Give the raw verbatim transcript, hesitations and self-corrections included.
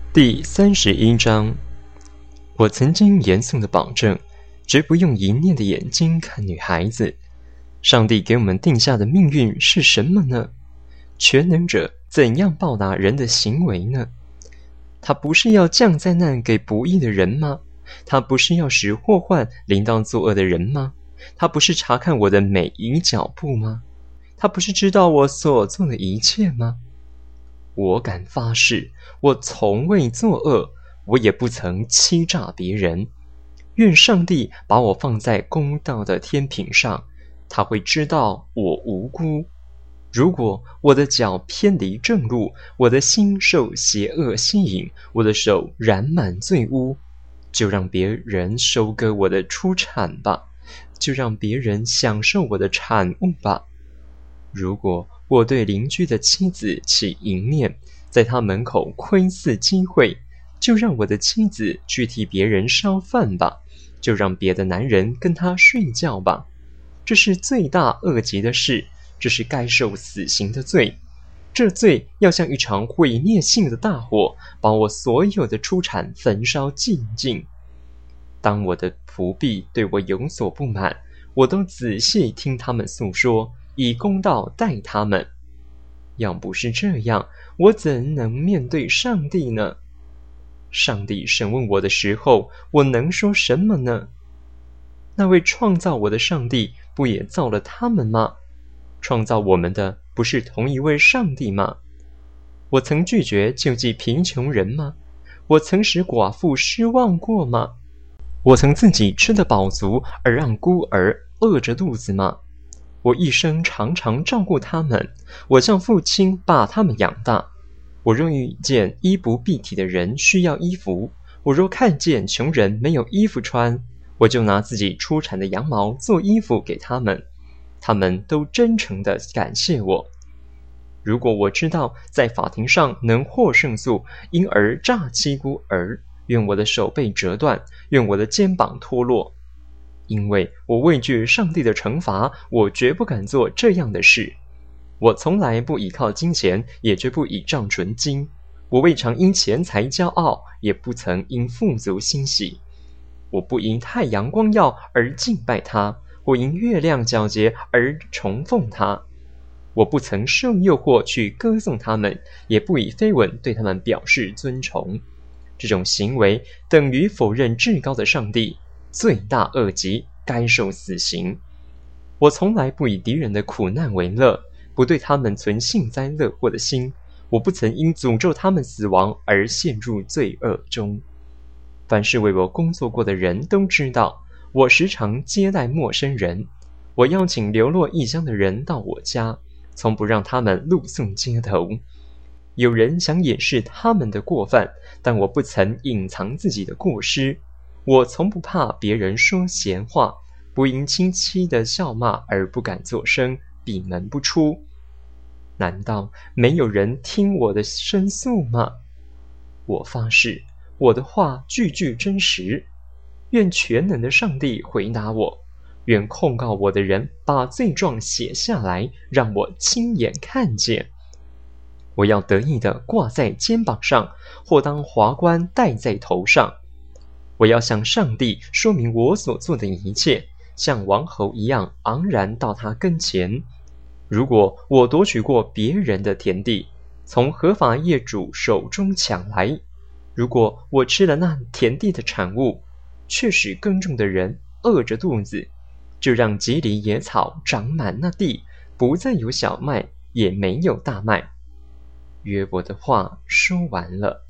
第三十一章，我曾经严肃地保证，绝不用一念的眼睛看女孩子。上帝给我们定下的命运是什么呢？全能者怎样报答人的行为呢？他不是要降灾难给不义的人吗？他不是要使祸患临到作恶的人吗？他不是查看我的每一脚步吗？他不是知道我所做的一切吗？我敢发誓，我从未作恶，我也不曾欺诈别人。愿上帝把我放在公道的天平上，他会知道我无辜。如果我的脚偏离正路，我的心受邪恶吸引，我的手染满罪污，就让别人收割我的出产吧，就让别人享受我的产物吧。如果我对邻居的妻子起淫念，在他门口窥伺机会，就让我的妻子去替别人烧饭吧，就让别的男人跟他睡觉吧。这是罪大恶极的事，这是该受死刑的罪。这罪要像一场毁灭性的大火，把我所有的出产焚烧尽尽。当我的仆婢对我有所不满，我都仔细听他们诉说，以公道待他们。要不是这样，我怎能面对上帝呢？上帝审问我的时候，我能说什么呢？那位创造我的上帝不也造了他们吗？创造我们的不是同一位上帝吗？我曾拒绝救济贫穷人吗？我曾使寡妇失望过吗？我曾自己吃得饱足而让孤儿饿着肚子吗？我一生常常照顾他们，我像父亲把他们养大。我若遇见衣不蔽体的人需要衣服，我若看见穷人没有衣服穿，我就拿自己出产的羊毛做衣服给他们，他们都真诚地感谢我。如果我知道在法庭上能获胜诉，因而诈欺孤儿，愿我的手被折断，愿我的肩膀脱落。因为我畏惧上帝的惩罚，我绝不敢做这样的事。我从来不倚靠金钱，也绝不倚仗纯金。我未尝因钱财骄傲，也不曾因富足欣喜。我不因太阳光耀而敬拜他，或因月亮皎洁而崇奉他。我不曾受诱惑去歌颂他们，也不以绯闻对他们表示尊崇。这种行为等于否认至高的上帝，罪大恶极，该受死刑。我从来不以敌人的苦难为乐，不对他们存幸灾乐祸的心。我不曾因诅咒他们死亡而陷入罪恶中。凡是为我工作过的人都知道，我时常接待陌生人。我邀请流落异乡的人到我家，从不让他们露宿街头。有人想掩饰他们的过犯，但我不曾隐藏自己的过失。我从不怕别人说闲话，不因亲戚的笑骂而不敢作声，闭门不出。难道没有人听我的申诉吗？我发誓，我的话句句真实。愿全能的上帝回答我，愿控告我的人把罪状写下来，让我亲眼看见。我要得意地挂在肩膀上，或当华冠戴在头上。我要向上帝说明我所做的一切，像王侯一样昂然到他跟前。如果我夺取过别人的田地，从合法业主手中抢来，如果我吃了那田地的产物，却使耕种的人饿着肚子，就让秸籬野草长满那地，不再有小麦，也没有大麦。约伯的话说完了。